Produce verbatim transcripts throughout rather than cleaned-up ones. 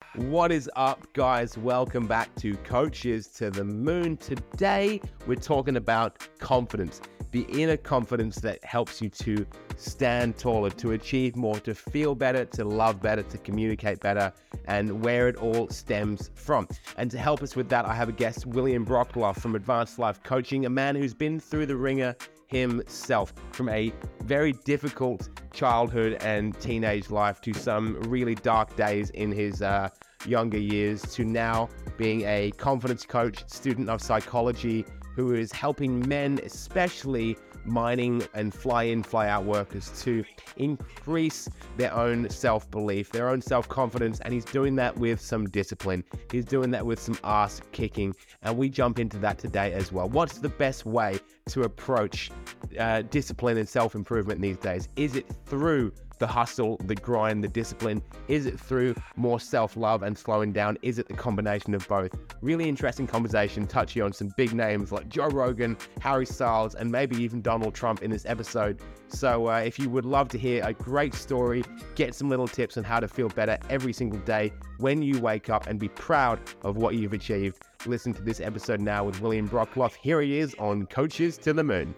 What is up, guys? Welcome back to Coaches to the Moon. Today, we're talking about confidence, the inner confidence that helps you to stand taller, to achieve more, to feel better, to love better, to communicate better, and where it all stems from. And to help us with that, I have a guest, William Brockloff from Advanced Life Coaching, a man who's been through the ringer himself, from a very difficult childhood and teenage life to some really dark days in his uh, younger years, to now being a confidence coach, student of psychology, who is helping men, especially mining and fly-in, fly-out workers, to increase their own self-belief, their own self-confidence, and he's doing that with some discipline. He's doing that with some ass kicking, and we jump into that today as well. What's the best way to approach uh, discipline and self-improvement these days? Is it through the hustle, the grind, the discipline? Is it through more self-love and slowing down? Is it the combination of both? Really interesting conversation, touching on some big names like Joe Rogan, Harry Styles, and maybe even Donald Trump in this episode. So uh, if you would love to hear a great story, get some little tips on how to feel better every single day when you wake up and be proud of what you've achieved, listen to this episode now with William Brockloff. Here he is on Coaches to the Moon.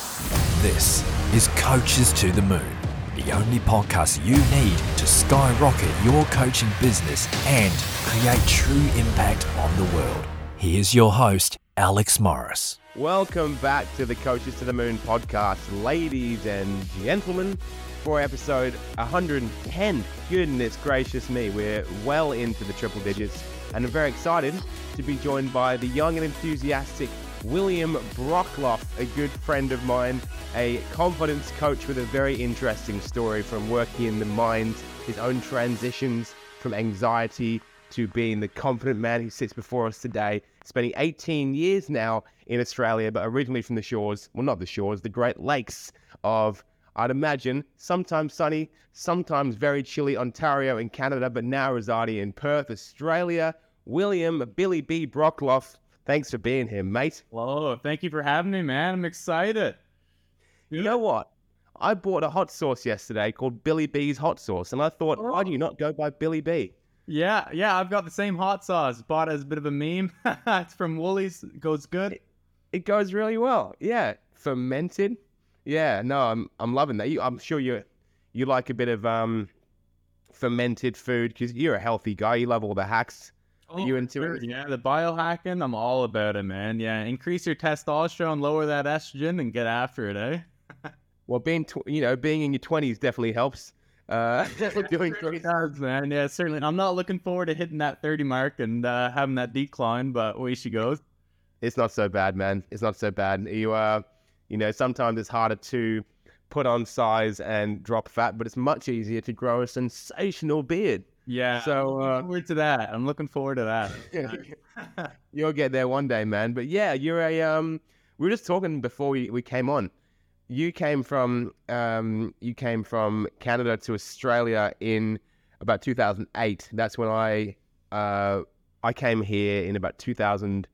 This is Coaches to the Moon, the only podcast you need to skyrocket your coaching business and create true impact on the world. Here's your host, Alex Morris. Welcome back to the Coaches to the Moon podcast, ladies and gentlemen, for episode one hundred ten. Goodness gracious me, we're well into the triple digits, and I'm very excited to be joined by the young and enthusiastic William Brockloff, a good friend of mine, a confidence coach with a very interesting story from working in the mines, his own transitions from anxiety to being the confident man who sits before us today, spending eighteen years now in Australia, but originally from the shores, well, not the shores, the Great Lakes of, I'd imagine, sometimes sunny, sometimes very chilly Ontario in Canada, but now residing in Perth, Australia. William Billy B. Brockloff, thanks for being here, mate. Hello, thank you for having me, man. I'm excited. You know what? I bought a hot sauce yesterday called Billy B's Hot Sauce, and I thought, Oh. why do you not go by Billy B? Yeah, yeah, I've got the same hot sauce. Bought it as a bit of a meme. It's from Woolies. It goes good. It, it goes really well. Yeah, fermented. Yeah, no, I'm I'm loving that. You, I'm sure you you like a bit of um fermented food because you're a healthy guy. You love all the hacks. Are you into sure. it? Yeah, the biohacking, I'm all about it, man. Yeah, increase your testosterone, lower that estrogen, and get after it, eh? Well, being tw- you know being in your twenties definitely helps. Uh, doing It great. does, man. Yeah, certainly. I'm not looking forward to hitting that thirty mark and uh, having that decline, but away she goes. It's not so bad, man. It's not so bad. You uh, you know, sometimes it's harder to put on size and drop fat, but it's much easier to grow a sensational beard. Yeah, So, I'm uh, looking forward to that. I'm looking forward to that. You'll get there one day, man. But yeah, you're a um. We were just talking before we, we came on. You came from um. You came from Canada to Australia in about two thousand eight. That's when I uh I came here in about two thousand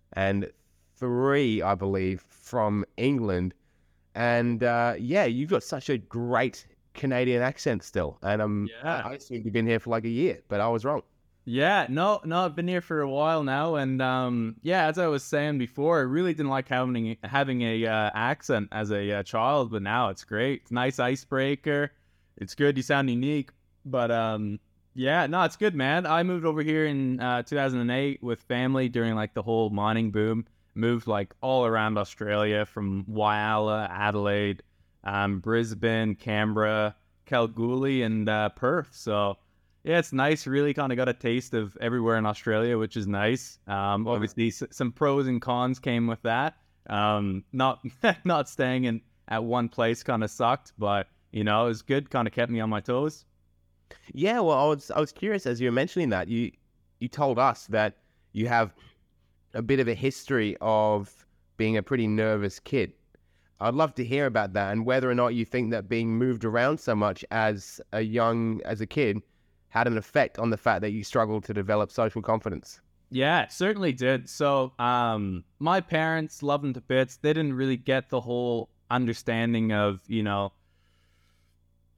three, I believe, from England. And uh, yeah, you've got such a great Canadian accent still. And um, Yeah. I, I assumed you've been here for like a year, but I was wrong. Yeah, no, no, I've been here for a while now, and um, yeah, as I was saying before, I really didn't like having having a uh, accent as a uh, child, but now it's great. It's a nice icebreaker. It's good. You sound unique, but um, yeah, no, it's good, man. I moved over here in uh, two thousand eight with family during like the whole mining boom. Moved like all around Australia, from Whyalla, Adelaide, um, Brisbane, Canberra, Kalgoorlie, and uh, Perth. So. Yeah, it's nice. Really kind of got a taste of everywhere in Australia, which is nice. Um, obviously, s- some pros and cons came with that. Um, not not staying in at one place kind of sucked, but you know, it was good. Kind of kept me on my toes. Yeah, well, I was I was curious as you were mentioning that you you told us that you have a bit of a history of being a pretty nervous kid. I'd love to hear about that and whether or not you think that being moved around so much as a young as a kid had an effect on the fact that you struggled to develop social confidence. Yeah, it certainly did. So, um, my parents love them to bits. They didn't really get the whole understanding of, you know,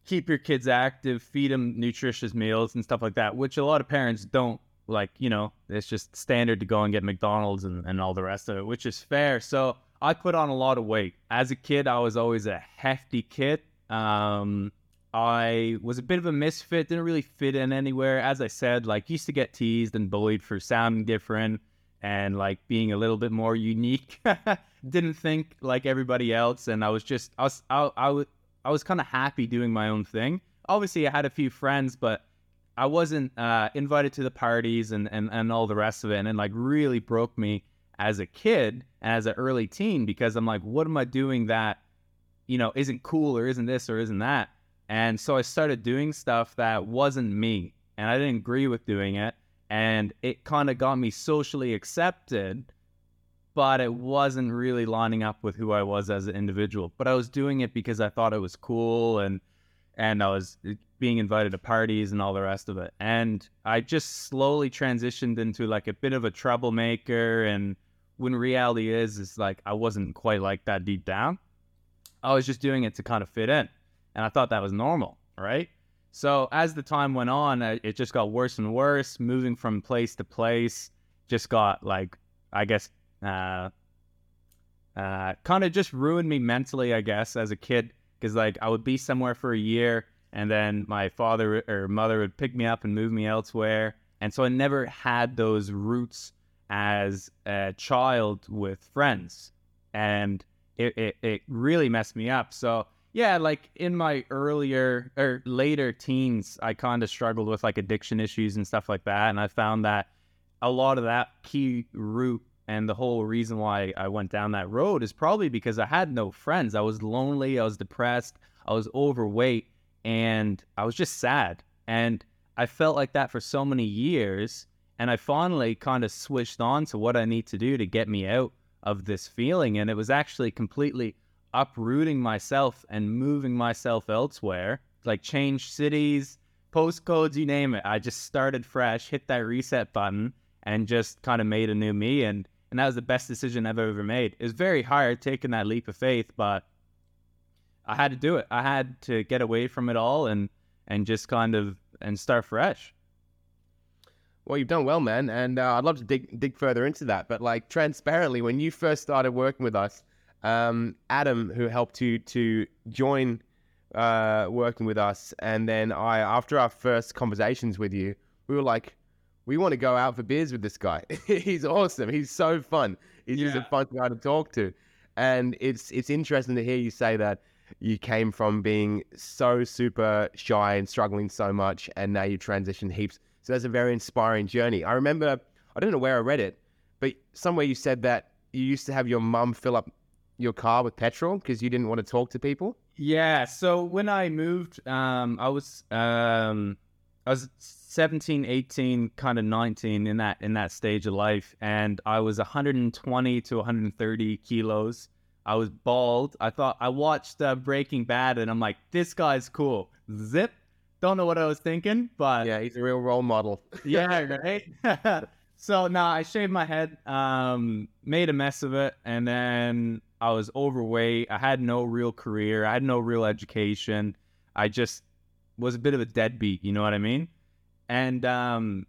keep your kids active, feed them nutritious meals and stuff like that, which a lot of parents don't. Like, you know, it's just standard to go and get McDonald's and, and all the rest of it, which is fair. So I put on a lot of weight. As a kid, I was always a hefty kid. Um, I was a bit of a misfit, didn't really fit in anywhere. As I said, like, used to get teased and bullied for sounding different and like being a little bit more unique. Didn't think like everybody else. And I was just, I was, I, I was, I was kind of happy doing my own thing. Obviously, I had a few friends, but I wasn't uh, invited to the parties and, and, and all the rest of it. And it like really broke me as a kid and as an early teen, because I'm like, what am I doing that, you know, isn't cool or isn't this or isn't that? And so I started doing stuff that wasn't me, and I didn't agree with doing it. And it kind of got me socially accepted, but it wasn't really lining up with who I was as an individual. But I was doing it because I thought it was cool, and and I was being invited to parties and all the rest of it. And I just slowly transitioned into like a bit of a troublemaker. And when reality is, is like, I wasn't quite like that deep down. I was just doing it to kind of fit in. And I thought that was normal, right? So as the time went on, it just got worse and worse, moving from place to place, just got like, I guess, uh, uh, kind of just ruined me mentally, I guess, as a kid. Because like I would be somewhere for a year, and then my father or mother would pick me up and move me elsewhere. And so I never had those roots as a child with friends. And it, it, it really messed me up. So yeah, like in my earlier or later teens, I kind of struggled with like addiction issues and stuff like that. And I found that a lot of that key root and the whole reason why I went down that road is probably because I had no friends. I was lonely, I was depressed, I was overweight, and I was just sad. And I felt like that for so many years. And I finally kind of switched on to what I need to do to get me out of this feeling. And it was actually completely uprooting myself and moving myself elsewhere, like change cities, postcodes, you name it. I just started fresh, hit that reset button, and just kind of made a new me. And And that was the best decision I've ever made. It was very hard taking that leap of faith, but I had to do it. I had to get away from it all and and just kind of and start fresh. Well, you've done well, man. And uh, I'd love to dig dig further into that. But like transparently, when you first started working with us, um, Adam, who helped you to join uh, working with us, and then I, after our first conversations with you, we were like, we want to go out for beers with this guy. He's awesome. He's so fun. He's yeah. just a fun guy to talk to. And it's it's interesting to hear you say that you came from being so super shy and struggling so much, and now you transitioned heaps. So that's a very inspiring journey. I remember, I don't know where I read it, but somewhere you said that you used to have your mum fill up your car with petrol because you didn't want to talk to people. Yeah. So when I moved, um, I was um, I was seventeen, eighteen, kind of nineteen in that in that stage of life, and I was one hundred twenty to one hundred thirty kilos. I was bald. I thought I watched uh, Breaking Bad, and I'm like, this guy's cool. Zip. Don't know what I was thinking, but yeah, he's a real role model. Yeah, right. So now nah, I shaved my head, um, made a mess of it, and then I was overweight. I had no real career. I had no real education. I just was a bit of a deadbeat. You know what I mean? And um,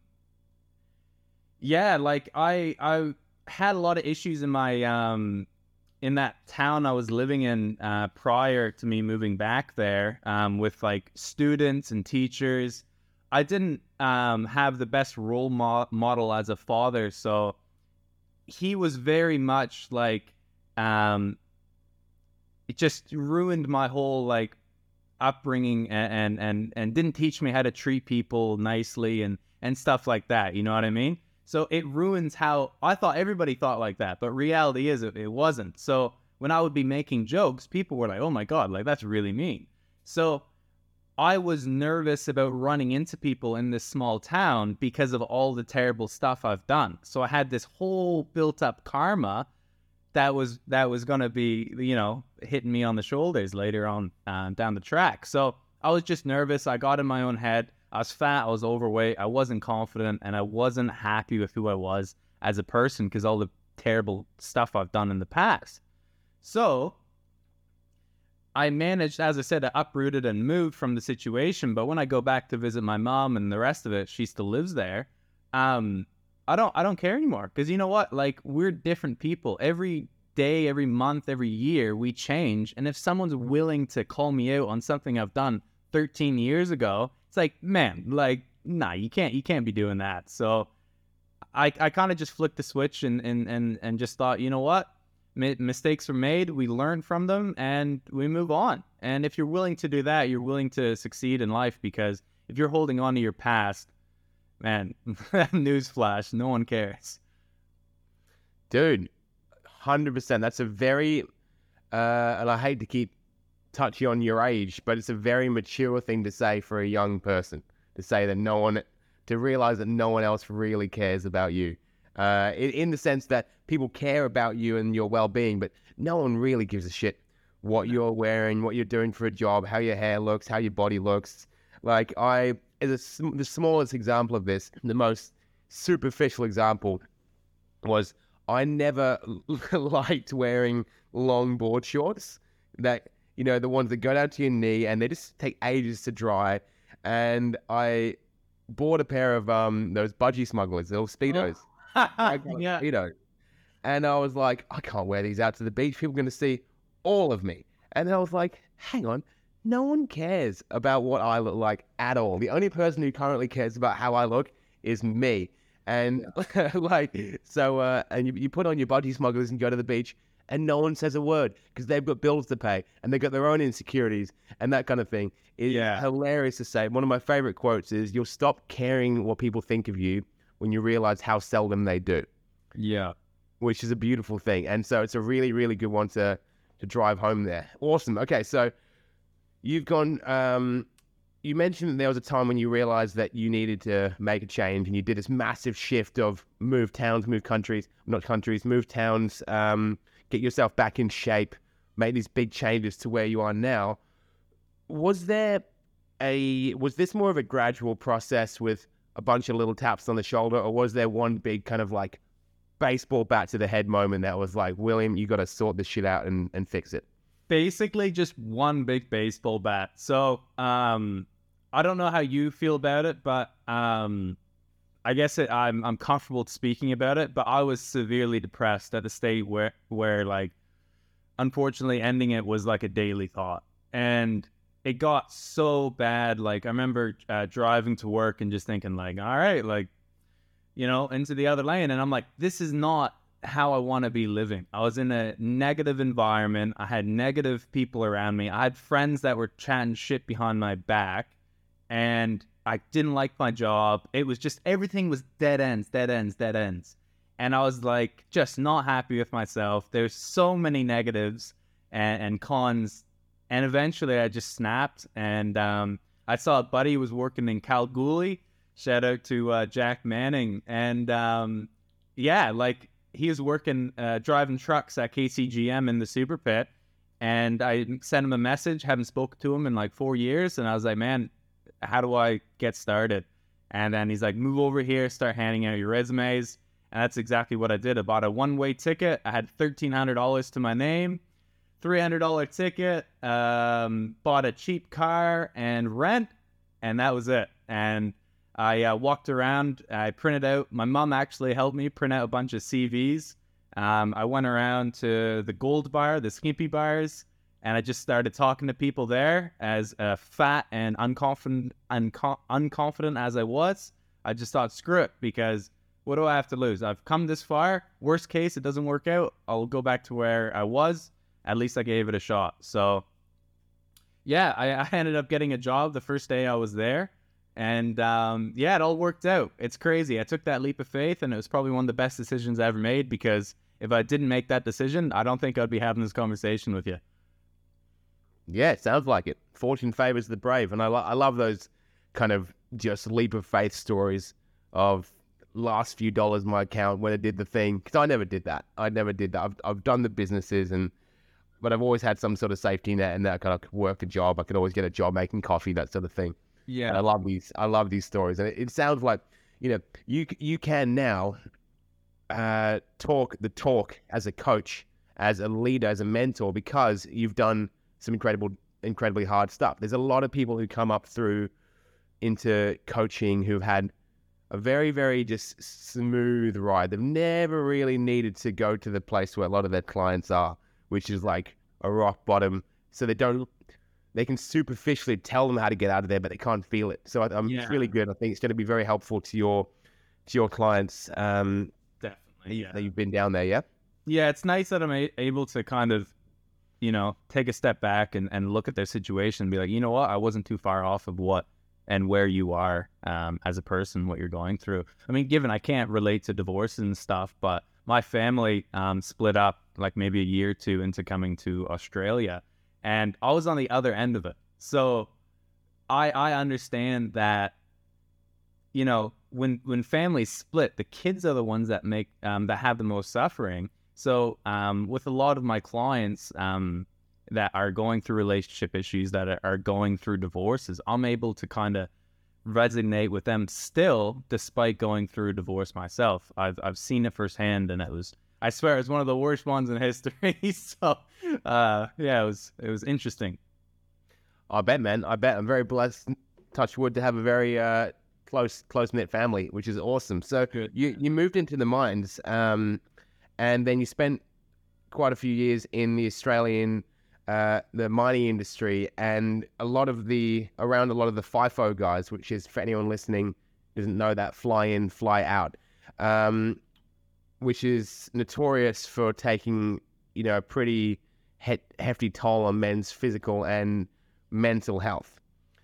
yeah, like I I had a lot of issues in my um. in that town I was living in uh, prior to me moving back there, um, with like students and teachers. I didn't um, have the best role mo- model as a father. So he was very much like, um, it just ruined my whole like upbringing and, and, and, and didn't teach me how to treat people nicely and, and stuff like that. You know what I mean? So it ruins how I thought everybody thought like that, but reality is it, it wasn't. So when I would be making jokes, people were like, oh my God, like that's really mean. So I was nervous about running into people in this small town because of all the terrible stuff I've done. So I had this whole built up karma that was, that was going to be, you know, hitting me on the shoulders later on uh, down the track. So I was just nervous. I got in my own head. I was fat, I was overweight, I wasn't confident, and I wasn't happy with who I was as a person because all the terrible stuff I've done in the past. So I managed, as I said, I uprooted and moved from the situation. But when I go back to visit my mom and the rest of it, she still lives there. Um, I don't, I don't care anymore, because you know what? Like, we're different people. Every day, every month, every year, we change. And if someone's willing to call me out on something I've done thirteen years ago, it's like, man, like, nah, you can't, you can't be doing that. So I, I kind of just flicked the switch and, and, and, and just thought, you know what? Mistakes are made, we learn from them, and we move on. And if you're willing to do that, you're willing to succeed in life, because if you're holding on to your past, man, newsflash, no one cares. Dude, one hundred percent. That's a very, uh, and I hate to keep touching on your age, but it's a very mature thing to say for a young person, to say that no one, to realize that no one else really cares about you. Uh, in, in the sense that people care about you and your well-being, but no one really gives a shit what you're wearing, what you're doing for a job, how your hair looks, how your body looks. Like, I, as a, the smallest example of this, the most superficial example was I never liked wearing long board shorts, that, you know, the ones that go down to your knee and they just take ages to dry. And I bought a pair of um those budgie smugglers, little Speedos. Oh. Yeah. You know, and I was like, I can't wear these out to the beach. People are going to see all of me. And I was like, hang on, no one cares about what I look like at all. The only person who currently cares about how I look is me. And yeah. like, so, uh, and you, you put on your budgie smugglers and go to the beach, and no one says a word, because they've got bills to pay and they've got their own insecurities and that kind of thing. It's yeah. hilarious to say. One of my favorite quotes is, you'll stop caring what people think of you when you realize how seldom they do. Yeah. Which is a beautiful thing. And so it's a really, really good one to, to drive home there. Awesome. Okay, so you've gone, um, you mentioned that there was a time when you realized that you needed to make a change, and you did this massive shift of move towns, move countries, not countries, move towns, um, get yourself back in shape, make these big changes to where you are now. Was there a, was this more of a gradual process with a bunch of little taps on the shoulder, or was there one big kind of like baseball bat to the head moment that was like, William, you got to sort this shit out and, and fix it? Basically just one big baseball bat. So um, I don't know how you feel about it, but um, I guess it, I'm I'm comfortable speaking about it, but I was severely depressed at the state where, where like, unfortunately ending it was like a daily thought. And it got so bad. Like, I remember uh, driving to work and just thinking like, all right, like, you know, into the other lane. And I'm like, this is not how I want to be living. I was in a negative environment. I had negative people around me. I had friends that were chatting shit behind my back, and I didn't like my job. It was just, everything was dead ends, dead ends, dead ends. And I was like, just not happy with myself. There's so many negatives and, and cons. And eventually I just snapped, and um, I saw a buddy who was working in Kalgoorlie. Shout out to uh, Jack Manning. And um, yeah, like, he was working, uh, driving trucks at K C G M in the Super Pit. And I sent him a message, haven't spoken to him in like four years. And I was like, man, how do I get started? And then he's like, move over here, start handing out your resumes. And that's exactly what I did. I bought a one-way ticket. I had thirteen hundred dollars to my name. three hundred dollars ticket, um, bought a cheap car and rent, and that was it. And I uh, walked around, I printed out, my mom actually helped me print out a bunch of C Vs. Um, I went around to the Gold Bar, the Skimpy bars, and I just started talking to people there. As uh, fat and unconfident, unco- unconfident as I was, I just thought, screw it, because what do I have to lose? I've come this far. Worst case, it doesn't work out, I'll go back to where I was. At least I gave it a shot. So yeah, I, I ended up getting a job the first day I was there. And um, yeah, it all worked out. It's crazy. I took that leap of faith, and it was probably one of the best decisions I ever made, because if I didn't make that decision, I don't think I'd be having this conversation with you. Yeah, it sounds like it. Fortune favors the brave. And I, lo- I love those kind of just leap of faith stories of last few dollars in my account when I did the thing. Because I never did that. I never did that. I've, I've done the businesses, and but I've always had some sort of safety net, and that I could work a job. I could always get a job making coffee, that sort of thing. Yeah, and I love these. I love these stories, and it, it sounds like, you know, you you can now uh, talk the talk as a coach, as a leader, as a mentor, because you've done some incredible, incredibly hard stuff. There's a lot of people who come up through into coaching who've had a very, very just smooth ride. They've never really needed to go to the place where a lot of their clients are, which is like a rock bottom. So they don't, they can superficially tell them how to get out of there, but they can't feel it. So I, um, Yeah. it's really good. I think it's going to be very helpful to your, to your clients. Um, Definitely. Yeah. that you've been down there. Yeah. Yeah. It's nice that I'm a- able to kind of, you know, take a step back and, and look at their situation and be like, you know what, I wasn't too far off of what and where you are um, as a person, what you're going through. I mean, given I can't relate to divorce and stuff, but my family um, split up like maybe a year or two into coming to Australia, and I was on the other end of it. So I I understand that, you know, when when families split, the kids are the ones that make um, that have the most suffering. So um, with a lot of my clients um, that are going through relationship issues, that are, are going through divorces, I'm able to kind of resonate with them still, despite going through a divorce myself. I've I've seen it firsthand, and it was, I swear, it's one of the worst ones in history. So uh, yeah, it was it was interesting. I bet, man. I bet. I'm very blessed, touch wood, to have a very uh, close, close-knit family, which is awesome. So Good. you you moved into the mines, um, and then you spent quite a few years in the Australian, uh, the mining industry, and a lot of the, around a lot of the FIFO guys, which is, for anyone listening who doesn't know that, fly in, fly out, um, which is notorious for taking, you know, a pretty he- hefty toll on men's physical and mental health.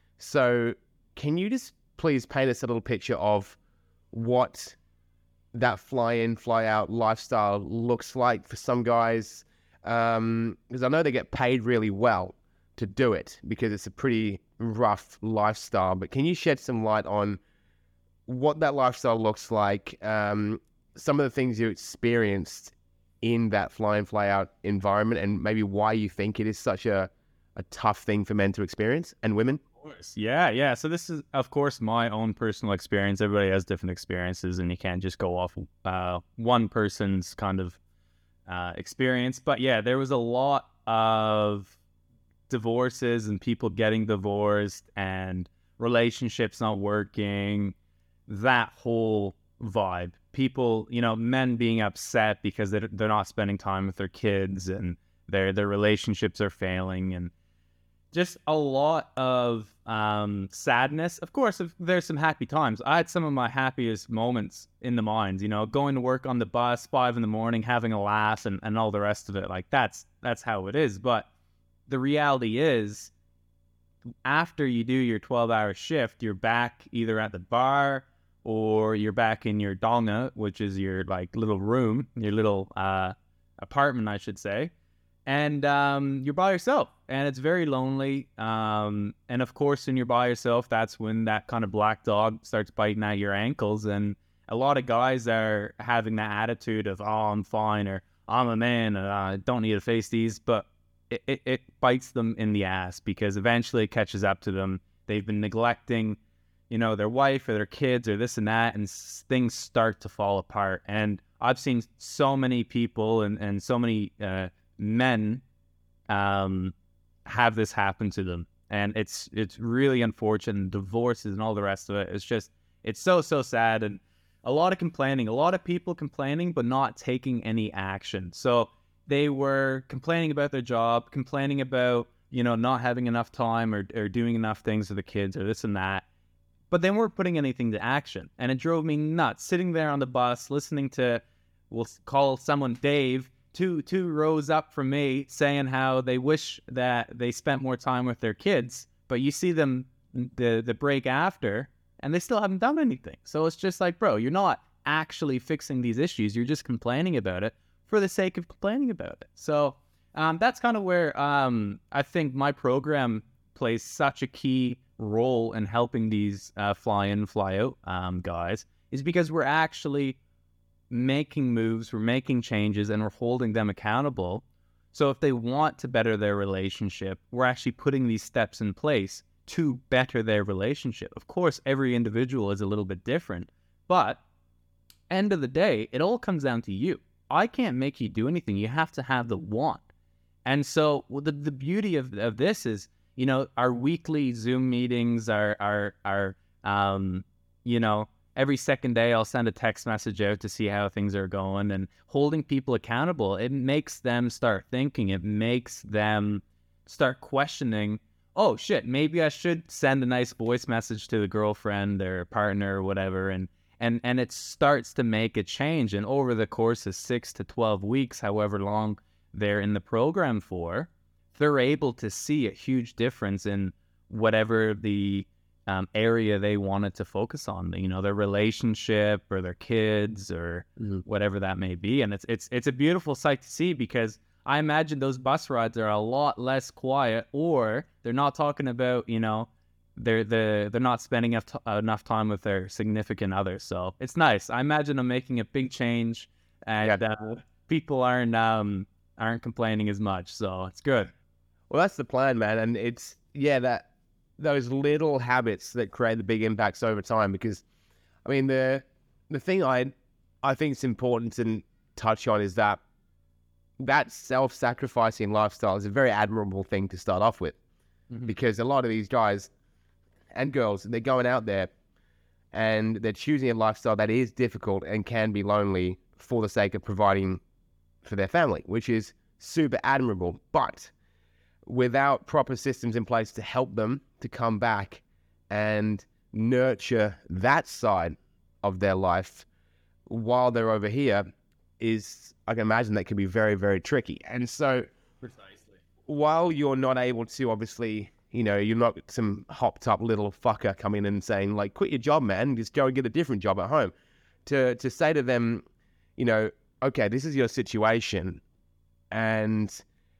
So can you just please paint us a little picture of what that fly in, fly out lifestyle looks like for some guys? Um, because I know they get paid really well to do it because it's a pretty rough lifestyle, but can you shed some light on what that lifestyle looks like, um, some of the things you experienced in that fly in, fly out environment, and maybe why you think it is such a, a tough thing for men to experience and women? Of course. Yeah, yeah. So this is, of course, my own personal experience. Everybody has different experiences, and you can't just go off uh, one person's kind of uh, experience. But yeah, there was a lot of divorces and people getting divorced and relationships not working, that whole vibe. People, you know, men being upset because they're, they're not spending time with their kids, and their their relationships are failing, and just a lot of um, sadness. Of course, if there's some happy times. I had some of my happiest moments in the mines, you know, going to work on the bus, five in the morning, having a laugh, and, and all the rest of it. Like, that's that's how it is. But the reality is, after you do your twelve-hour shift, you're back either at the bar or you're back in your donga, which is your, like, little room, your little uh, apartment, I should say. And um, you're by yourself, and it's very lonely. Um, and of course, when you're by yourself, that's when that kind of black dog starts biting at your ankles. And a lot of guys are having that attitude of, oh, I'm fine, or I'm a man, and I don't need to face these. But it, it, it bites them in the ass, because eventually it catches up to them. They've been neglecting, you know, their wife or their kids or this and that, and s- things start to fall apart. And I've seen so many people and, and so many uh, men um, have this happen to them. And it's it's really unfortunate. Divorces and all the rest of it. It's just, it's so, so sad. And a lot of complaining, a lot of people complaining, but not taking any action. So they were complaining about their job, complaining about, you know, not having enough time or, or doing enough things for the kids or this and that. But they weren't putting anything to action. And it drove me nuts, sitting there on the bus, listening to, we'll call someone Dave, two two rows up from me, saying how they wish that they spent more time with their kids. But you see them the, the break after, and they still haven't done anything. So it's just like, bro, you're not actually fixing these issues. You're just complaining about it for the sake of complaining about it. So um, that's kind of where um, I think my program plays such a key role in helping these uh, fly in, fly out um, guys, is because we're actually making moves, we're making changes, and we're holding them accountable. So if they want to better their relationship, we're actually putting these steps in place to better their relationship. Of course, every individual is a little bit different, but end of the day, it all comes down to you. I can't make you do anything. You have to have the want. And so well, the, the beauty of, of this is, you know, our weekly Zoom meetings are, are, are um, you know, every second day I'll send a text message out to see how things are going, and holding people accountable. It makes them start thinking. It makes them start questioning, oh shit, maybe I should send a nice voice message to the girlfriend or partner or whatever. And, and, and it starts to make a change. And over the course of six to twelve weeks, however long they're in the program for, they're able to see a huge difference in whatever the um, area they wanted to focus on, you know, their relationship or their kids or mm-hmm. whatever that may be. And it's, it's, it's a beautiful sight to see, because I imagine those bus rides are a lot less quiet, or they're not talking about, you know, they're, the, they're not spending enough, t- enough time with their significant other. So it's nice. I imagine I'm making a big change, and yeah. uh, people aren't, um, aren't complaining as much. So it's good. Well, that's the plan, man. And it's, yeah, that those little habits that create the big impacts over time. Because, I mean, the the thing I I think is important to touch on is that that self-sacrificing lifestyle is a very admirable thing to start off with. Mm-hmm. Because a lot of these guys and girls, they're going out there and they're choosing a lifestyle that is difficult and can be lonely for the sake of providing for their family, which is super admirable. But without proper systems in place to help them to come back and nurture that side of their life while they're over here, is, I can imagine that can be very, very tricky. And so precisely, while you're not able to, obviously, you know, you're not some hopped up little fucker coming in and saying, like, quit your job, man, just go and get a different job at home. To, to say to them, you know, okay, this is your situation, and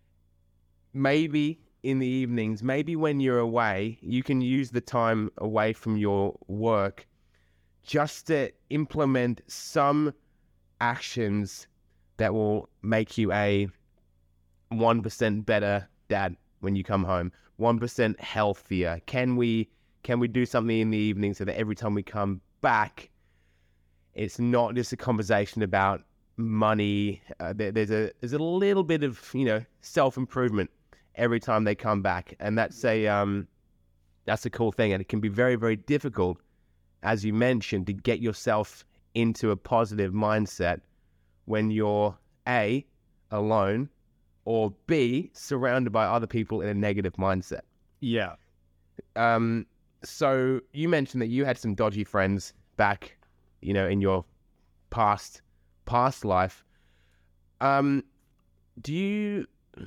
maybe in the evenings, maybe when you're away, you can use the time away from your work just to implement some actions that will make you a one percent better dad when you come home, one percent healthier. Can we, can we do something in the evening so that every time we come back, it's not just a conversation about money. Uh, there, there's a, there's a little bit of, you know, self-improvement every time they come back. And that's a, um, that's a cool thing. And it can be very, very difficult, as you mentioned, to get yourself into a positive mindset when you're A, alone, or B, surrounded by other people in a negative mindset. Yeah. Um, so you mentioned that you had some dodgy friends back, you know, in your past, past life. Um, do you,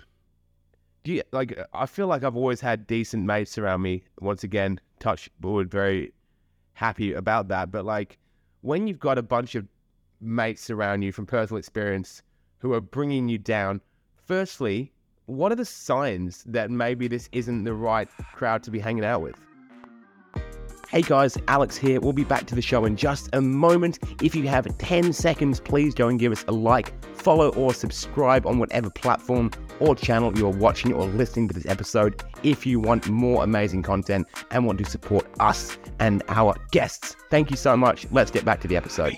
do you, like, I feel like I've always had decent mates around me. Once again, touch wood, very happy about that. But like, when you've got a bunch of mates around you from personal experience who are bringing you down, firstly, what are the signs that maybe this isn't the right crowd to be hanging out with? Hey guys, Alex here. We'll be back to the show in just a moment. If you have ten seconds, please go and give us a like, follow or subscribe on whatever platform or channel you're watching or listening to this episode if you want more amazing content and want to support us and our guests. Thank you so much. Let's get back to the episode.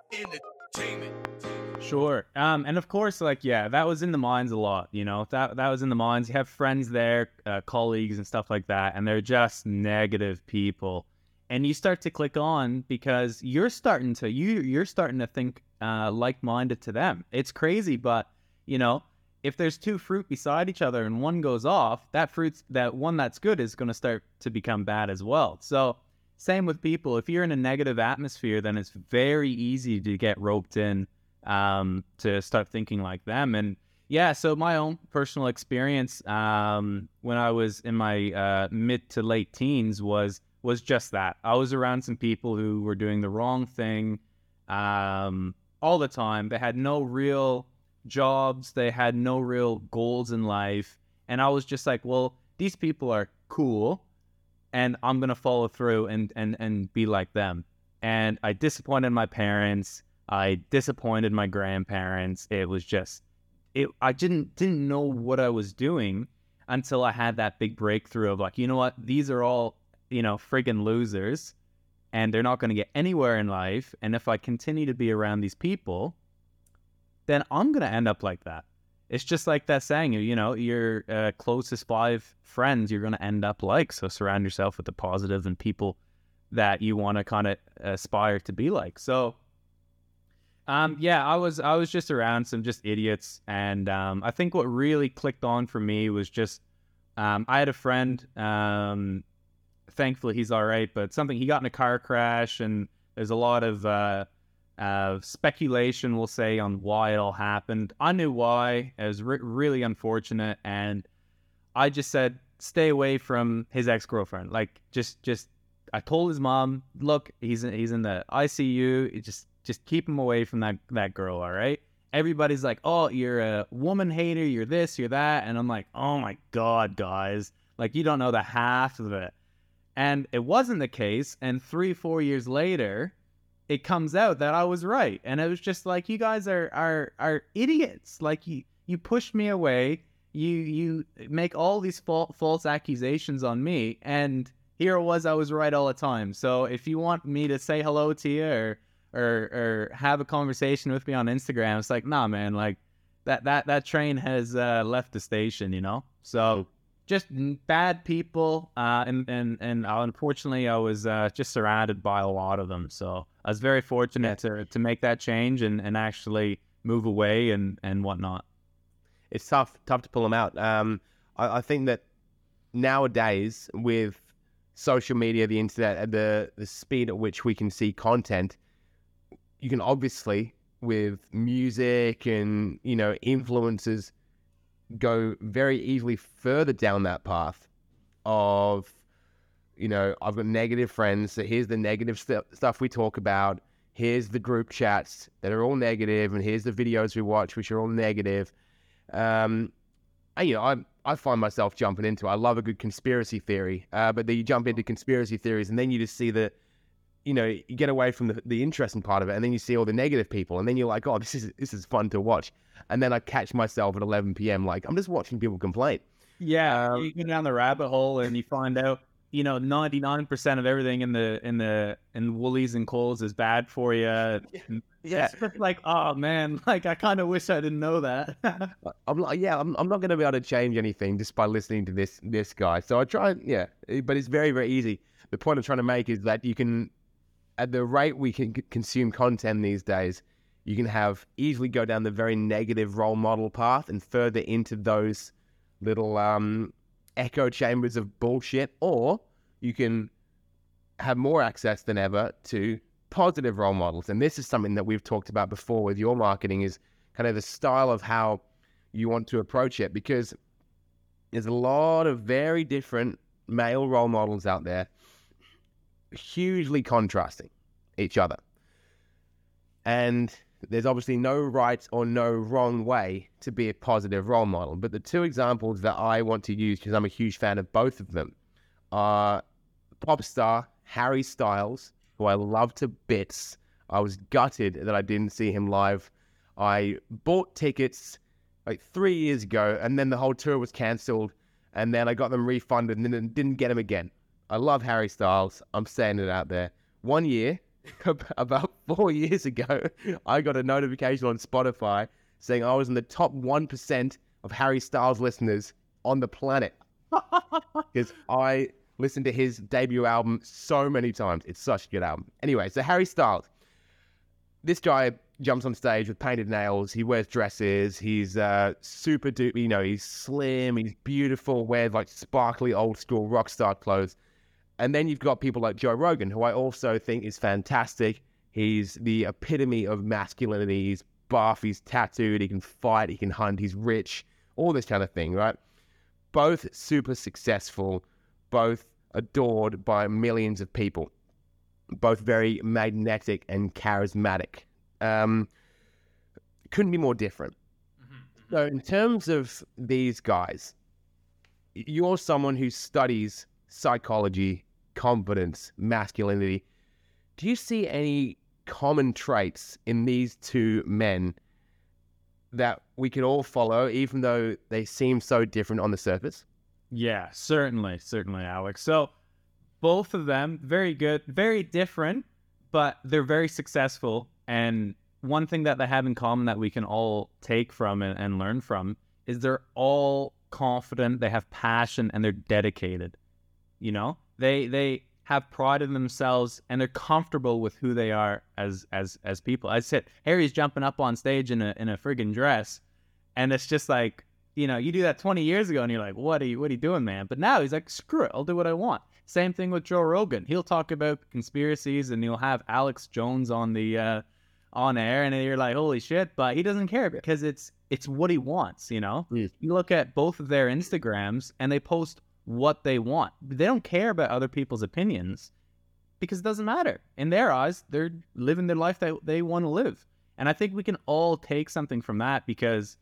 Sure. Um, and of course, like, yeah, that was in the minds a lot, you know, that, that was in the minds. You have friends there, uh, colleagues and stuff like that, and they're just negative people. And you start to click on because you're starting to, you, you're starting to think uh, like-minded to them. It's crazy, but, you know, if there's two fruit beside each other and one goes off, that fruit's, that one that's good is going to start to become bad as well. So same with people. If you're in a negative atmosphere, then it's very easy to get roped in um, to start thinking like them. And yeah, so my own personal experience um, when I was in my uh, mid to late teens was was just that. I was around some people who were doing the wrong thing um, all the time. They had no real jobs. They had no real goals in life. And I was just like, well, these people are cool and I'm going to follow through and, and, and be like them. And I disappointed my parents. I disappointed my grandparents. It was just, it. I didn't didn't know what I was doing until I had that big breakthrough of like, you know what? These are all, you know, friggin' losers and they're not going to get anywhere in life. And if I continue to be around these people, then I'm going to end up like that. it's just like that saying, you know, your uh, closest five friends you're going to end up like. So surround yourself with the positive and people that you want to kind of aspire to be like. So, um, yeah, I was I was just around some just idiots, and um, I think what really clicked on for me was just um, I had a friend. Um, thankfully, he's all right, but something he got in a car crash, and there's a lot of uh, uh, speculation, we'll say, on why it all happened. I knew why. It was re- really unfortunate, and I just said, stay away from his ex-girlfriend. Like, just, just. I told his mom, look, he's in, he's in the I C U. It just, just keep him away from that that girl. All right. Everybody's like, oh, you're a woman hater. You're this, you're that, and I'm like, oh my god, guys, like you don't know the half of it. And it wasn't the case. And three, four years later, it comes out that I was right. And it was just like, you guys are are are idiots. Like you you pushed me away. You you make all these fa- false accusations on me, and here it was, I was right all the time. So if you want me to say hello to you or or or have a conversation with me on Instagram, it's like, nah, man, like that that that train has uh, left the station, you know. So just bad people, uh, and and and uh, unfortunately, I was uh, just surrounded by a lot of them. So I was very fortunate yeah. to to make that change and, and actually move away and and whatnot. It's tough tough to pull them out. Um, I, I think that nowadays with social media, the internet, the the speed at which we can see content, you can obviously, with music and, you know, influencers, go very easily further down that path of, you know, I've got negative friends, so here's the negative st- stuff we talk about, here's the group chats that are all negative, and here's the videos we watch which are all negative. Um, and, you know, I I find myself jumping into it. I love a good conspiracy theory, uh, but then you jump into conspiracy theories, and then you just see the, you know, you get away from the, the interesting part of it, and then you see all the negative people, and then you're like, oh, this is this is fun to watch. And then I catch myself at eleven p.m. like, I'm just watching people complain. Yeah, um, you go down the rabbit hole, and you find out, you know, ninety-nine percent of everything in the in the in Woolies and Coles is bad for you. Yeah. Yeah. It's just like, oh man, like I kind of wish I didn't know that. I'm like, yeah, I'm I'm not going to be able to change anything just by listening to this this guy. So I try, yeah, but it's very very easy. The point I'm trying to make is that you can, at the rate we can consume content these days, you can have easily go down the very negative role model path and further into those little um, echo chambers of bullshit, or you can have more access than ever to positive role models. And this is something that we've talked about before with your marketing, is kind of the style of how you want to approach it, because there's a lot of very different male role models out there, hugely contrasting each other. And there's obviously no right or no wrong way to be a positive role model. But the two examples that I want to use, because I'm a huge fan of both of them, are pop star Harry Styles, who I love to bits. I was gutted that I didn't see him live. I bought tickets like three years ago, and then the whole tour was cancelled, and then I got them refunded and then didn't get them again. I love Harry Styles. I'm saying it out there. One year, about four years ago, I got a notification on Spotify saying I was in the top one percent of Harry Styles listeners on the planet. Because I listened to his debut album so many times. It's such a good album. Anyway, so Harry Styles. This guy jumps on stage with painted nails. He wears dresses. He's uh, super duper, you know, he's slim. He's beautiful, wears like sparkly old school rock star clothes. And then you've got people like Joe Rogan, who I also think is fantastic. He's the epitome of masculinity. He's buff, he's tattooed, he can fight, he can hunt, he's rich, all this kind of thing, right? Both super successful, both adored by millions of people, both very magnetic and charismatic. Um, couldn't be more different. Mm-hmm. So in terms of these guys, you're someone who studies psychology, confidence, masculinity. Do you see any common traits in these two men that we could all follow, even though they seem so different on the surface? Yeah, certainly, certainly, Alex. So both of them, very good, very different, but they're very successful. And one thing that they have in common that we can all take from and, and learn from is they're all confident, they have passion, and they're dedicated. You know, they they have pride in themselves, and they're comfortable with who they are as as as people. I said, Harry's jumping up on stage in a in a friggin' dress, and it's just like, you know, you do that twenty years ago, and you're like, what are you what are you doing, man? But now he's like, screw it, I'll do what I want. Same thing with Joe Rogan. He'll talk about conspiracies, and he'll have Alex Jones on the uh, on air, and you're like, holy shit, but he doesn't care because it's it's what he wants, you know? Mm. You look at both of their Instagrams, and they post what they want. They don't care about other people's opinions because it doesn't matter. In their eyes, they're living their life that they want to live. And I think we can all take something from that, because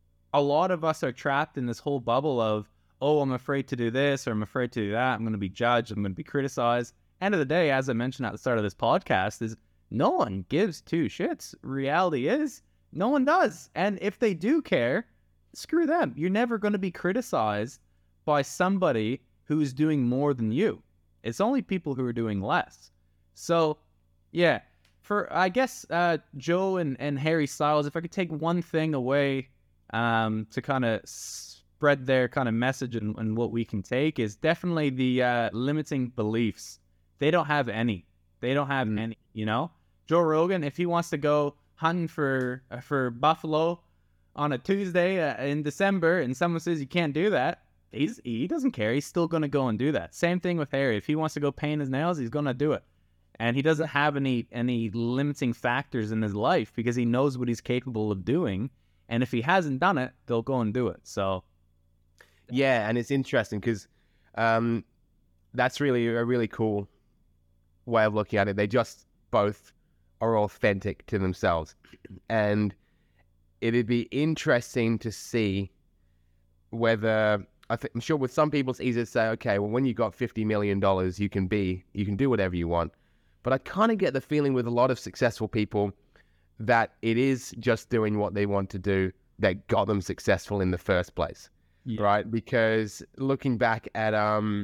a lot of us are trapped in this whole bubble of, oh, I'm afraid to do this, or I'm afraid to do that. I'm going to be judged. I'm going to be criticized. End of the day, as I mentioned at the start of this podcast, is no one gives two shits. Reality is no one does. And if they do care, screw them. You're never going to be criticized by somebody who's doing more than you. It's only people who are doing less. So, yeah, for, I guess, uh, Joe and, and Harry Styles, if I could take one thing away um, to kind of spread their kind of message and, and what we can take, is definitely the uh, limiting beliefs. They don't have any. They don't have mm. any, you know? Joe Rogan, if he wants to go hunting for uh, for buffalo on a Tuesday uh, in December, and someone says you can't do that, he's he doesn't care. He's still going to go and do that. Same thing with Harry. If he wants to go paint his nails, he's going to do it. And he doesn't have any any limiting factors in his life, because he knows what he's capable of doing. And if he hasn't done it, they'll go and do it. So, yeah, and it's interesting because um, that's really a really cool way of looking at it. They just both are authentic to themselves. And it'd be interesting to see whether, I think, I'm sure with some people it's easy to say, okay, well, when you got fifty million dollars, you can be, you can do whatever you want. But I kind of get the feeling with a lot of successful people that it is just doing what they want to do that got them successful in the first place, yeah. right? Because looking back at, um,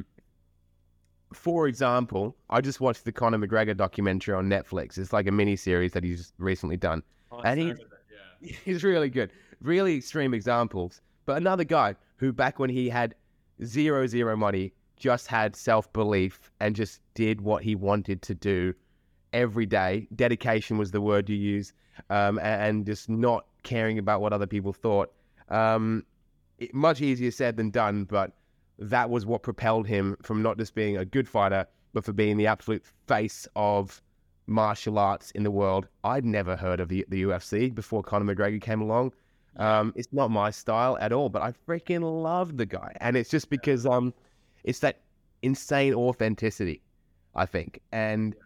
for example, I just watched the Conor McGregor documentary on Netflix. It's like a mini series that he's recently done. Oh, and he's, yeah. he's really good. Really extreme examples. But another guy who back when he had zero, zero money, just had self-belief and just did what he wanted to do every day. Dedication was the word you use, um, and, and just not caring about what other people thought. Um, it, much easier said than done, but that was what propelled him from not just being a good fighter, but for being the absolute face of martial arts in the world. I'd never heard of the, the U F C before Conor McGregor came along. Um, it's not my style at all, but I freaking love the guy. And it's just because um, it's that insane authenticity, I think. And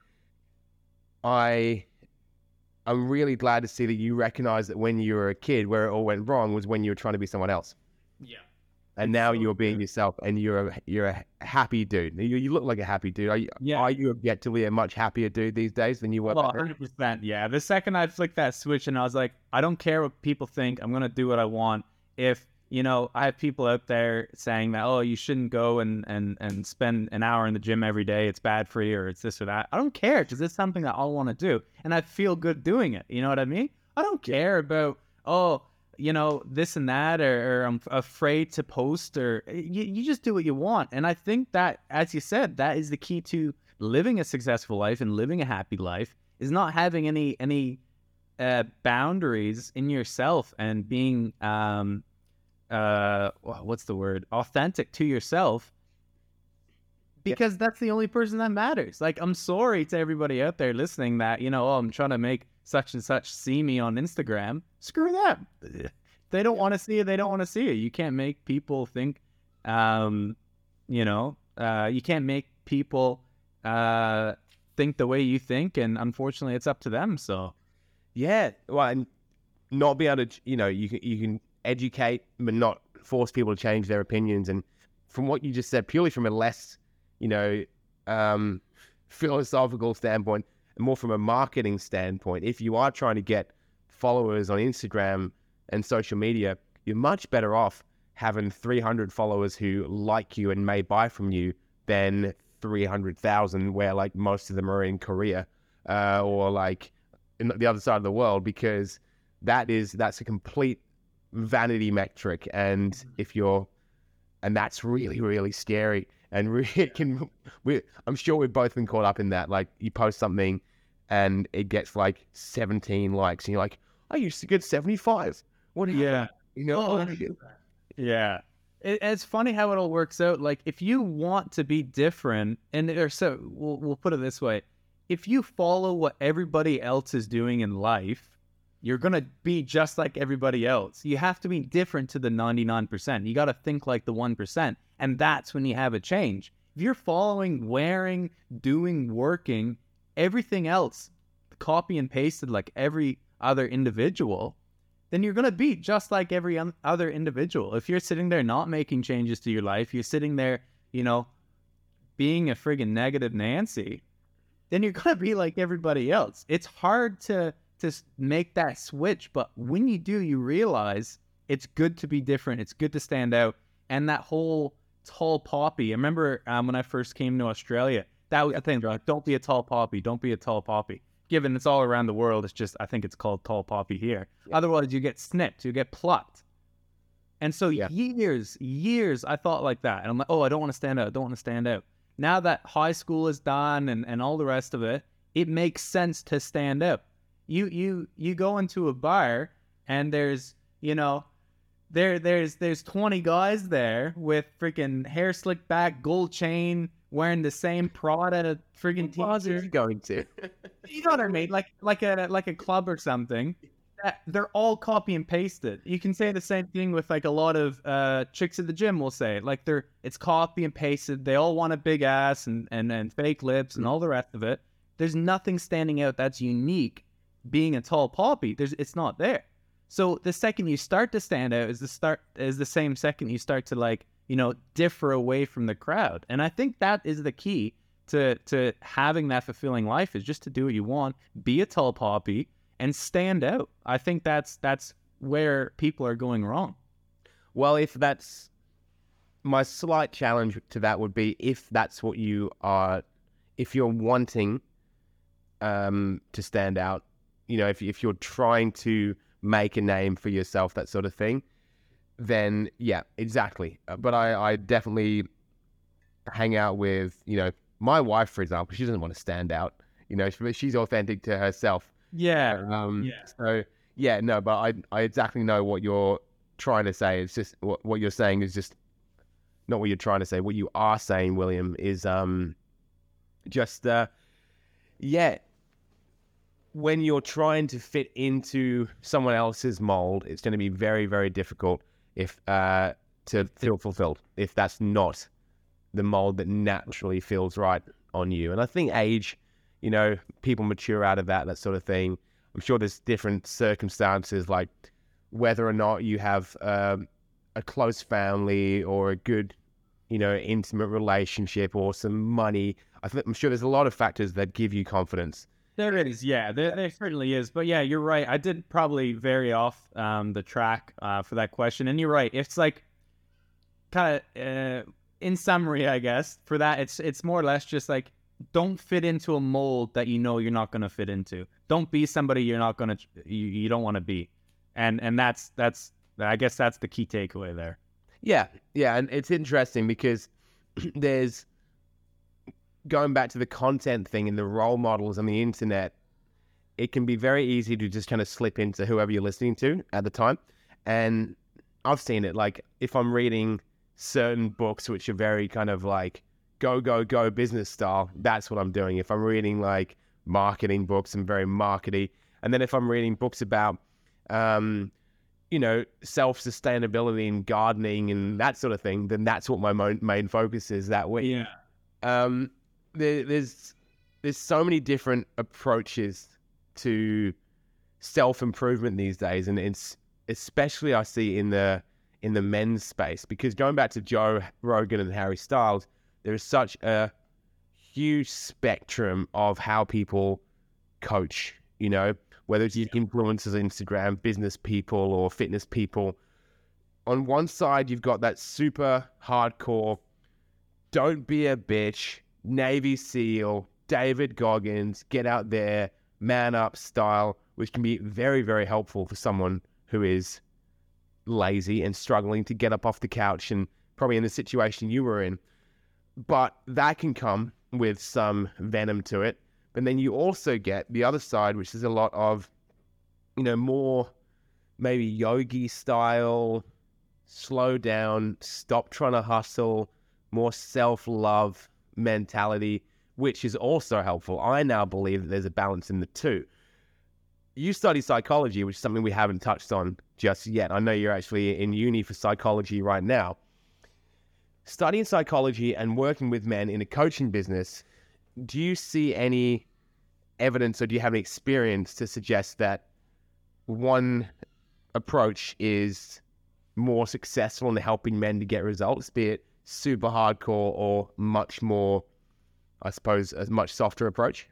I, I'm really glad to see that you recognize that when you were a kid, where it all went wrong was when you were trying to be someone else. Yeah. And now you're being yourself, and you're a, you're a happy dude. You, you look like a happy dude. Are you, yeah. are you objectively a much happier dude these days than you were? Well, one hundred percent, yeah. The second I flicked that switch and I was like, I don't care what people think. I'm going to do what I want. If, you know, I have people out there saying that, oh, you shouldn't go and, and, and spend an hour in the gym every day. It's bad for you, or it's this or that. I don't care, because it's something that I want to do. And I feel good doing it. You know what I mean? I don't care about, oh, you know, this and that, or, or I'm afraid to post, or you, you just do what you want. And I think that, as you said, that is the key to living a successful life and living a happy life, is not having any, any uh, boundaries in yourself, and being, um, uh, what's the word? Authentic to yourself, because yeah. that's the only person that matters. Like, I'm sorry to everybody out there listening that, you know, oh, I'm trying to make such and such see me on Instagram. Screw them. They don't want to see it. They don't want to see it. You can't make people think, um, you know, uh, you can't make people uh, think the way you think. And unfortunately, it's up to them. So, yeah. Well, and not be able to, you know, you can, you can educate, but not force people to change their opinions. And from what you just said, purely from a less, you know, um, philosophical standpoint, more from a marketing standpoint, if you are trying to get followers on Instagram and social media, you're much better off having three hundred followers who like you and may buy from you than three hundred thousand, where like most of them are in Korea, uh, or like in the other side of the world, because that is that's a complete vanity metric. And if you're, and that's really, really scary. And really it can, we, I'm sure we've both been caught up in that. Like you post something and it gets like seventeen likes and you're like, I used to get seventy-five. What do you, Yeah. you know? Oh, yeah. It, it's funny how it all works out. Like if you want to be different, and or so we'll, we'll put it this way. If you follow what everybody else is doing in life, you're going to be just like everybody else. You have to be different to the ninety-nine percent. You got to think like the one percent. And that's when you have a change. If you're following, wearing, doing, working, everything else, copy and pasted like every other individual, then you're going to be just like every un- other individual. If you're sitting there not making changes to your life, you're sitting there, you know, being a friggin' negative Nancy, then you're going to be like everybody else. It's hard to to make that switch, but when you do, you realize it's good to be different. It's good to stand out. And that whole tall poppy, I remember um, when I first came to Australia, that was the thing. They're like, don't be a tall poppy. Don't be a tall poppy. Given it's all around the world, it's just, I think it's called tall poppy here. Yeah. Otherwise, you get snipped, you get plucked. And so yeah. years, years, I thought like that. And I'm like, oh, I don't want to stand out. I don't want to stand out. Now that high school is done and, and all the rest of it, it makes sense to stand out. You you you go into a bar and there's, you know, there there's there's twenty guys there with freaking hair slicked back, gold chain, wearing the same Prada friggin' t-shirt. You going to? You know what I mean? Like like a like a club or something. That they're all copy and pasted. You can say the same thing with like a lot of uh, chicks at the gym will say. Like they're it's copy and pasted. They all want a big ass and, and, and fake lips and all the rest of it. There's nothing standing out that's unique. Being a tall poppy, there's it's not there. So the second you start to stand out is the start is the same second you start to like, you know, differ away from the crowd. And I think that is the key to to having that fulfilling life, is just to do what you want, be a tall poppy, and stand out. I think that's that's where people are going wrong. Well, if that's my slight challenge to that would be, if that's what you are, if you're wanting um, to stand out, you know, if if you're trying to make a name for yourself, that sort of thing, then yeah, exactly. But I, I definitely hang out with, you know, my wife, for example. She doesn't want to stand out. You know, she, she's authentic to herself. Yeah. Um, yeah. So yeah, no, but I I exactly know what you're trying to say. It's just what what you're saying is just not what you're trying to say. What you are saying, William, is um just uh yeah. When you're trying to fit into someone else's mold, it's going to be very, very difficult if uh, to feel fulfilled if that's not the mold that naturally feels right on you. And I think age, you know, people mature out of that, that sort of thing. I'm sure there's different circumstances, like whether or not you have um, a close family or a good, you know, intimate relationship or some money. I think I'm sure there's a lot of factors that give you confidence. There is, yeah, there, there certainly is. But yeah, you're right. I did probably vary off um, the track uh, for that question. And you're right. It's like kind of uh, in summary, I guess, for that, it's it's more or less just like, don't fit into a mold that you know you're not going to fit into. Don't be somebody you're not going to, you, you don't want to be. And and that's, that's, I guess that's the key takeaway there. Yeah, yeah. And it's interesting because there's, going back to the content thing and the role models on the internet, it can be very easy to just kind of slip into whoever you're listening to at the time. And I've seen it, like if I'm reading certain books which are very kind of like go, go, go business style, that's what I'm doing. If I'm reading like marketing books, I'm very markety. And then if I'm reading books about, um, you know, self-sustainability and gardening and that sort of thing, then that's what my mo- main focus is that week. Yeah. Um, There, there's there's so many different approaches to self-improvement these days, and it's especially I see in the in the men's space, because going back to Joe Rogan and Harry Styles, there is such a huge spectrum of how people coach, you know, whether it's influencers, Instagram, business people or fitness people. On one side, you've got that super hardcore, don't be a bitch, Navy SEAL, David Goggins, get out there, man up style, which can be very, very helpful for someone who is lazy and struggling to get up off the couch and probably in the situation you were in. But that can come with some venom to it. But then you also get the other side, which is a lot of, you know, more maybe yogi style, slow down, stop trying to hustle, more self-love mentality, which is also helpful. I now believe that there's a balance in the two. You study psychology, which is something we haven't touched on just yet. I know you're actually in uni for psychology right now. Studying psychology and working with men in a coaching business, do you see any evidence or do you have any experience to suggest that one approach is more successful in helping men to get results, be it super hardcore or much more, I suppose, a much softer approach?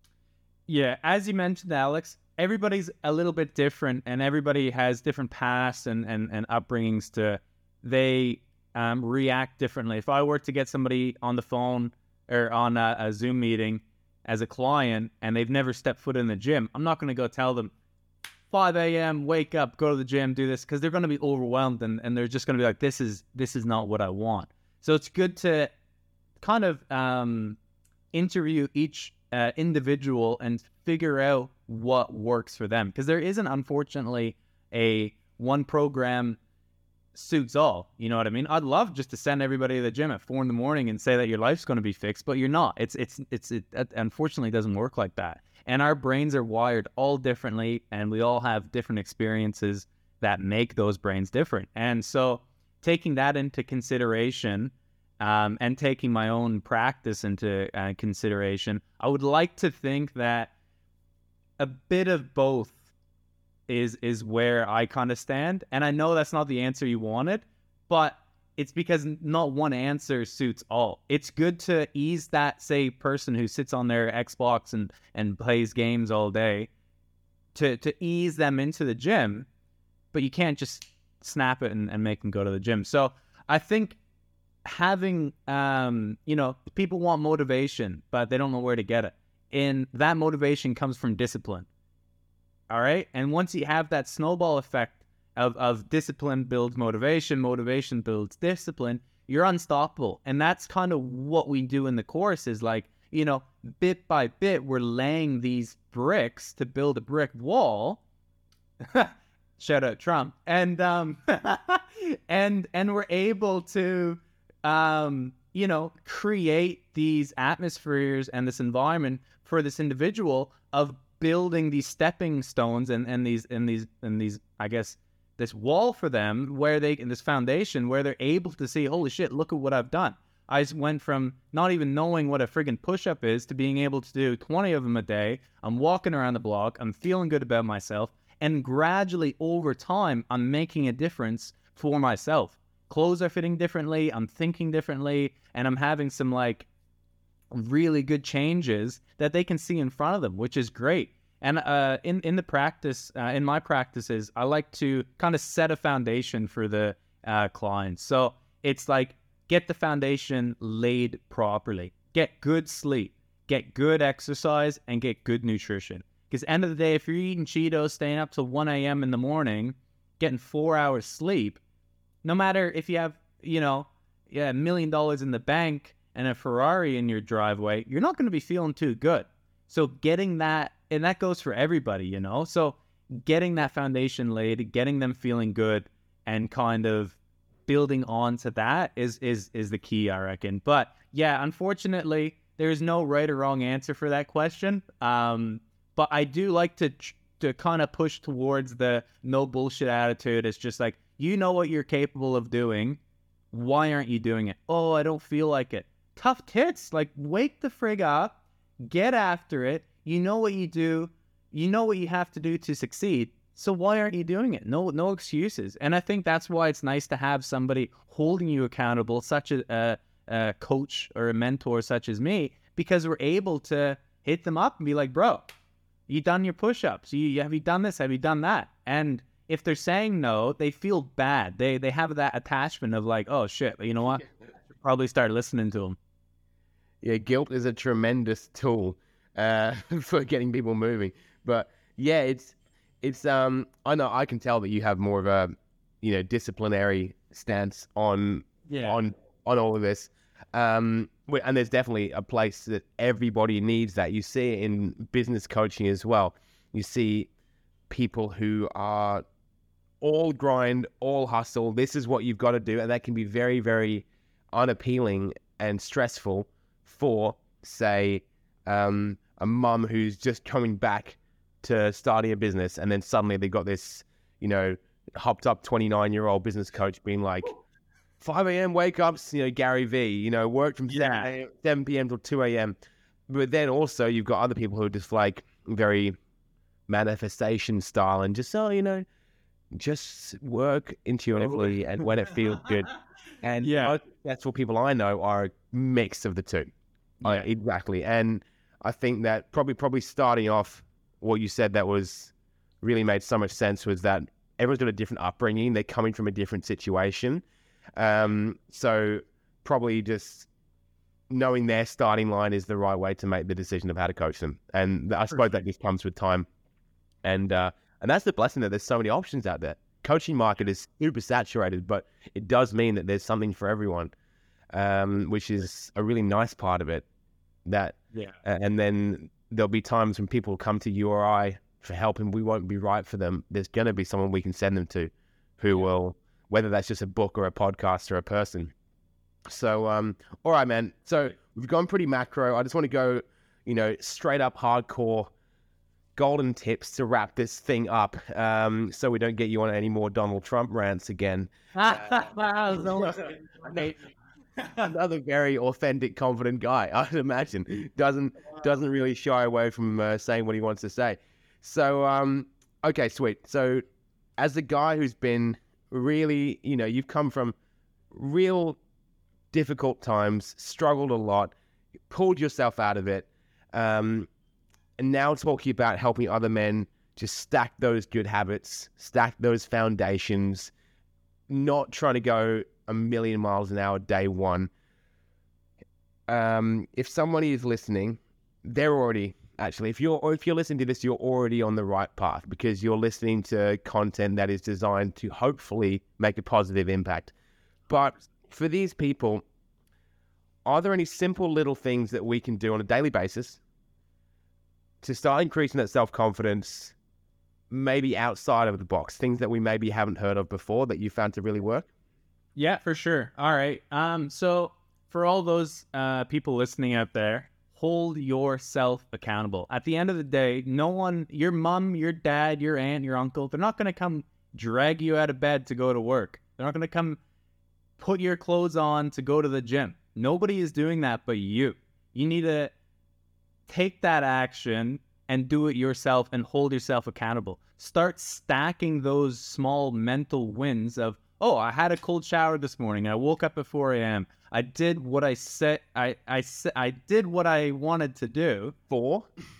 Yeah, as you mentioned, Alex, everybody's a little bit different and everybody has different pasts and, and, and upbringings to, they um, react differently. If I were to get somebody on the phone or on a, a Zoom meeting as a client and they've never stepped foot in the gym, I'm not going to go tell them, five a.m., wake up, go to the gym, do this, because they're going to be overwhelmed and, and they're just going to be like, this is this is not what I want. So it's good to kind of um, interview each uh, individual and figure out what works for them, because there isn't, unfortunately, a one program suits all. You know what I mean? I'd love just to send everybody to the gym at four in the morning and say that your life's going to be fixed, but you're not. It's it's it's it, it unfortunately doesn't work like that. And our brains are wired all differently, and we all have different experiences that make those brains different. And so taking that into consideration um, and taking my own practice into uh, consideration, I would like to think that a bit of both is is where I kind of stand. And I know that's not the answer you wanted, but it's because not one answer suits all. It's good to ease that, say, person who sits on their Xbox and, and plays games all day, to, to ease them into the gym, but you can't just snap it and, and make them go to the gym. So I think having, um, you know, people want motivation, but they don't know where to get it. And that motivation comes from discipline. All right? And once you have that snowball effect Of, of discipline builds motivation, motivation builds discipline, you're unstoppable. And that's kind of what we do in the course is like, you know, bit by bit, we're laying these bricks to build a brick wall. Shout out Trump. And, um, and, and we're able to, um, you know, create these atmospheres and this environment for this individual of building these stepping stones and, and these, and these, and these, I guess, this wall for them where they, in this foundation where they're able to see, holy shit, look at what I've done. I just went from not even knowing what a friggin' push-up is to being able to do twenty of them a day. I'm walking around the block. I'm feeling good about myself. And gradually over time, I'm making a difference for myself. Clothes are fitting differently. I'm thinking differently. And I'm having some like really good changes that they can see in front of them, which is great. And uh, in, in the practice, uh, in my practices, I like to kind of set a foundation for the uh, clients. So it's like, get the foundation laid properly. Get good sleep, get good exercise, and get good nutrition. Because end of the day, if you're eating Cheetos, staying up till one a.m. in the morning, getting four hours sleep, no matter if you have, you know, yeah, a million dollars in the bank and a Ferrari in your driveway, you're not going to be feeling too good. So getting that, and that goes for everybody, you know? So getting that foundation laid, getting them feeling good, and kind of building on to that is is is the key, I reckon. But yeah, unfortunately, there's no right or wrong answer for that question. Um, but I do like to to kind of push towards the no bullshit attitude. It's just like, you know what you're capable of doing. Why aren't you doing it? Oh, I don't feel like it. Tough tits. Like, wake the frig up. Get after it. You know what you do. You know what you have to do to succeed. So why aren't you doing it? No, no excuses. And I think that's why it's nice to have somebody holding you accountable, such a, a, a coach or a mentor such as me, because we're able to hit them up and be like, bro, you done your push-ups? You, have you done this? Have you done that? And if they're saying no, they feel bad. They they have that attachment of like, oh shit, you know what? Probably start listening to them. Yeah, guilt is a tremendous tool. uh, for getting people moving. But yeah, it's it's um I know I can tell that you have more of a you know disciplinary stance on Yeah. on on all of this. Um, wh- and there's definitely a place that everybody needs that. You see it in business coaching as well. You see people who are all grind, all hustle. This is what you've got to do. And that can be very, very unappealing and stressful for, say, um, a mum who's just coming back to starting a business. And then suddenly they've got this, you know, hopped up twenty-nine-year-old business coach being like, five a.m. wake ups, you know, Gary V, you know, work from Yeah. seven p.m. till two a.m. But then also you've got other people who are just like very manifestation style and just, oh, you know, just work intuitively and when it feels good. And Yeah. most successful people I know are a mix of the two. Yeah. Uh, exactly. And I think that probably probably starting off what you said that was really made so much sense was that everyone's got a different upbringing. They're coming from a different situation. Um, so probably just knowing their starting line is the right way to make the decision of how to coach them. And I suppose that just comes with time. And uh, and that's the blessing that there's so many options out there. Coaching market is super saturated, but it does mean that there's something for everyone, um, which is a really nice part of it. That Yeah. uh, and then there'll be times when people come to you or I for help and we won't be right for them. There's going to be someone we can send them to who will, whether that's just a book or a podcast or a person. So, um, all right, man. So we've gone pretty macro. I just want to go, you know, straight up hardcore golden tips to wrap this thing up, um, so we don't get you on any more Donald Trump rants again. Another very authentic, confident guy, I'd imagine. Doesn't doesn't really shy away from uh, saying what he wants to say. So, um, okay, sweet. So, as a guy who's been really, you know, you've come from real difficult times, struggled a lot, pulled yourself out of it, um, and now talking about helping other men just stack those good habits, stack those foundations, not trying to go a million miles an hour day one. Um, if somebody is listening, they're already actually, if you're or if you're listening to this, you're already on the right path because you're listening to content that is designed to hopefully make a positive impact. But for these people, are there any simple little things that we can do on a daily basis to start increasing that self-confidence, maybe outside of the box, things that we maybe haven't heard of before that you found to really work? Yeah, for sure. All right. Um, so for all those uh, people listening out there, hold yourself accountable. At the end of the day, no one, your mom, your dad, your aunt, your uncle, they're not going to come drag you out of bed to go to work. They're not going to come put your clothes on to go to the gym. Nobody is doing that but you. You need to take that action and do it yourself and hold yourself accountable. Start stacking those small mental wins of, oh, I had a cold shower this morning. I woke up at four a.m. I did what I said. I I said I did what I wanted to do. Four?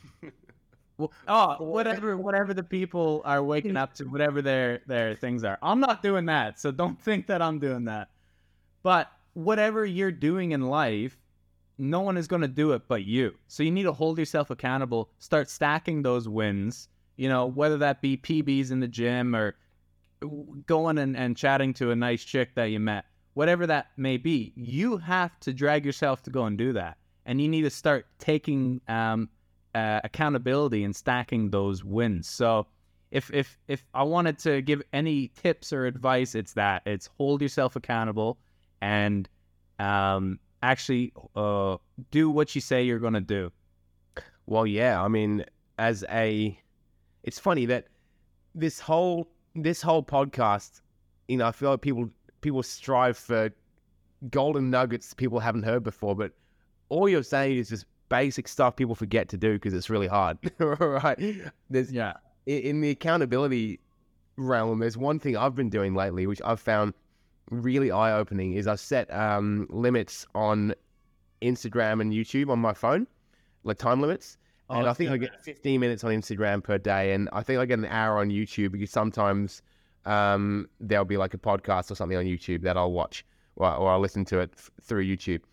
Well, oh, whatever, whatever the people are waking up to, whatever their their things are. I'm not doing that, so don't think that I'm doing that. But whatever you're doing in life, no one is going to do it but you. So you need to hold yourself accountable. Start stacking those wins. You know, whether that be P Bs in the gym or going and, and chatting to a nice chick that you met, whatever that may be, you have to drag yourself to go and do that. And you need to start taking um, uh, accountability and stacking those wins. So if, if, if I wanted to give any tips or advice, it's that. It's hold yourself accountable and um, actually uh, do what you say you're going to do. Well, yeah. I mean, as a... It's funny that this whole this whole podcast, you know, I feel like people people strive for golden nuggets people haven't heard before, but all you're saying is just basic stuff people forget to do because it's really hard, right? There's Yeah. in the accountability realm, there's one thing I've been doing lately, which I've found really eye-opening, is I've set um, limits on Instagram and YouTube on my phone, like time limits. And Oh, I think I get fifteen minutes on Instagram per day, and I think I get an hour on YouTube because sometimes um, there'll be like a podcast or something on YouTube that I'll watch or, or I'll listen to it f- through YouTube.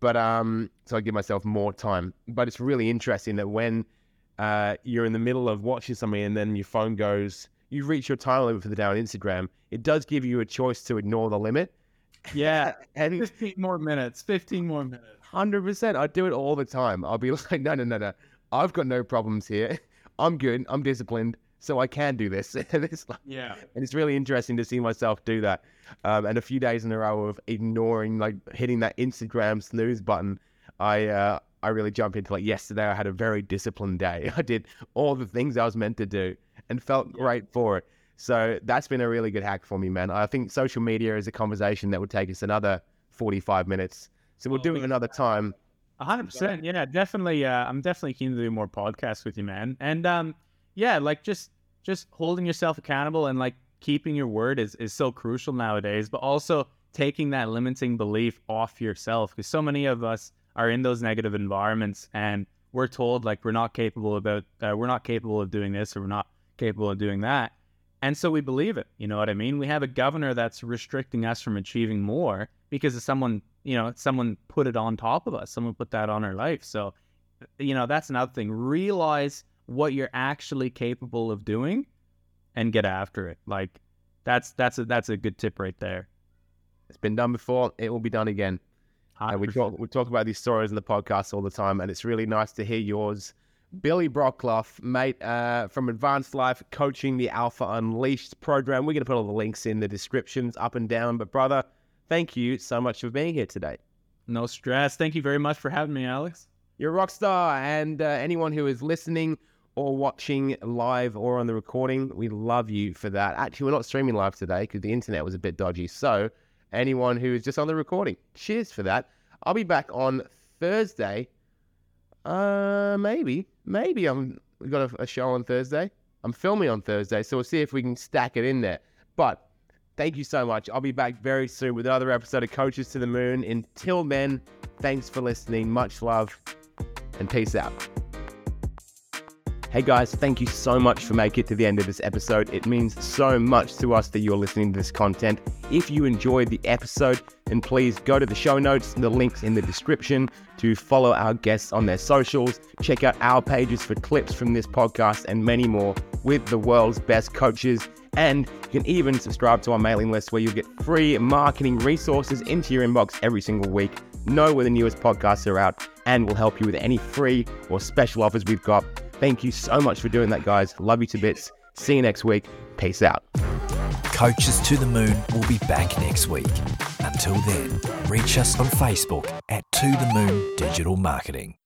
But um, so I give myself more time. But it's really interesting that when uh, you're in the middle of watching something and then your phone goes, you reach your time limit for the day on Instagram, it does give you a choice to ignore the limit. Yeah. And fifteen more minutes, fifteen more minutes. one hundred percent. I do it all the time. I'll be like, no, no, no, no. I've got no problems here. I'm good. I'm disciplined. So I can do this. And it's like, Yeah. and it's really interesting to see myself do that. Um, and a few days in a row of ignoring, like hitting that Instagram snooze button, I uh, I really jump into like yesterday. I had a very disciplined day. I did all the things I was meant to do and felt yeah. great for it. So that's been a really good hack for me, man. I think social media is a conversation that would take us another forty-five minutes. So we'll oh, do it another time. A hundred percent. Yeah, definitely. Uh, I'm definitely keen to do more podcasts with you, man. And um, yeah, like just just holding yourself accountable and like keeping your word is, is so crucial nowadays, but also taking that limiting belief off yourself, because so many of us are in those negative environments and we're told like we're not capable about uh, we're not capable of doing this or we're not capable of doing that. And so we believe it. You know what I mean? We have a governor that's restricting us from achieving more because of someone, you know, someone put it on top of us. Someone put that on our life. So, you know, that's another thing. Realize what you're actually capable of doing and get after it. Like that's, that's a, that's a good tip right there. It's been done before. It will be done again. Uh, we talk, we talk about these stories in the podcast all the time, and it's really nice to hear yours. Billy Brockloff, mate, uh, from Advanced Life Coaching, the Alpha Unleashed program. We're going to put all the links in the descriptions up and down. But brother, thank you so much for being here today. No stress. Thank you very much for having me, Alex. You're a rock star. And uh, anyone who is listening or watching live or on the recording, we love you for that. Actually, we're not streaming live today because the internet was a bit dodgy. So anyone who is just on the recording, cheers for that. I'll be back on Thursday. Uh, maybe, maybe I'm we've got a, a show on Thursday. I'm filming on Thursday, so we'll see if we can stack it in there. But thank you so much. I'll be back very soon with another episode of Coaches to the Moon. Until then, thanks for listening. Much love and peace out. Hey guys, thank you so much for making it to the end of this episode. It means so much to us that you're listening to this content. If you enjoyed the episode, then please go to the show notes, the links in the description to follow our guests on their socials. Check out our pages for clips from this podcast and many more with the world's best coaches. And you can even subscribe to our mailing list where you'll get free marketing resources into your inbox every single week. Know when the newest podcasts are out and we'll help you with any free or special offers we've got. Thank you so much for doing that, guys. Love you to bits. See you next week. Peace out. Coaches to the Moon will be back next week. Until then, reach us on Facebook at To The Moon Digital Marketing.